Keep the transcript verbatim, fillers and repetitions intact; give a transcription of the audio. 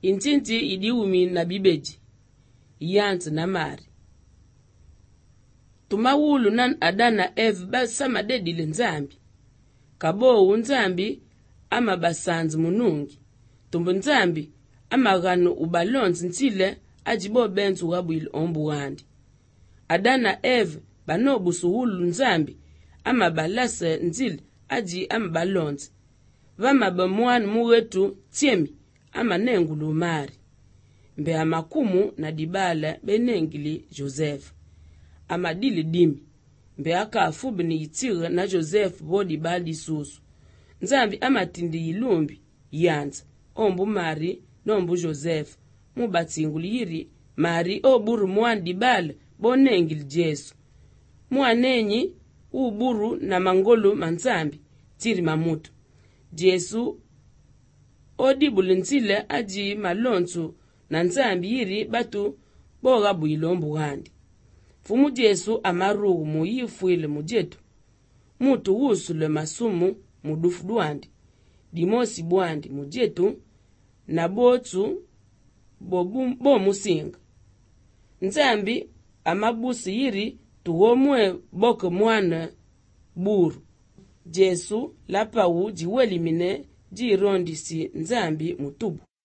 Intinti idiumi na bibeji. Yanti na mari. Tumawulu nan Adana Eve basama dedile nzambi. Kabo unzambi ama basanzi munungi. Tumbu nzambi ama gano ubalonzi ntile ajibo benzu wabwili ombuwandi. Adana Eve banobu suhulu nzambi ama balase ntile aji ama balonzi. Vama bamuanu muwetu tiemi ama nengulu mari. Mbe amakumu na dibala benengili Joseph. Ama dili dimi. Mbe aka afubi ni itira na Joseph bodi bali susu. Nzambi ama tindi ilumbi yanza. Ombu mari nombu Joseph. Mubatinguli yiri mari oburu muan dibala bonengili Jesu. Muanenyi uburu na mangolu manzambi tiri mamutu. Jesu odibuli ntile aji malontu na nzambi yiri batu boga builombu handi. Fumu Jesu amarugu mu yifuile mujetu. Mutu wusule masumu mudufu duandi. Dimosi buandi mujetu na botu bo musinga. Nzambi amabusi yiri tuwomwe boke mwana buru. Jesu lapa u jiweli mine jirondisi nzambi mutubu.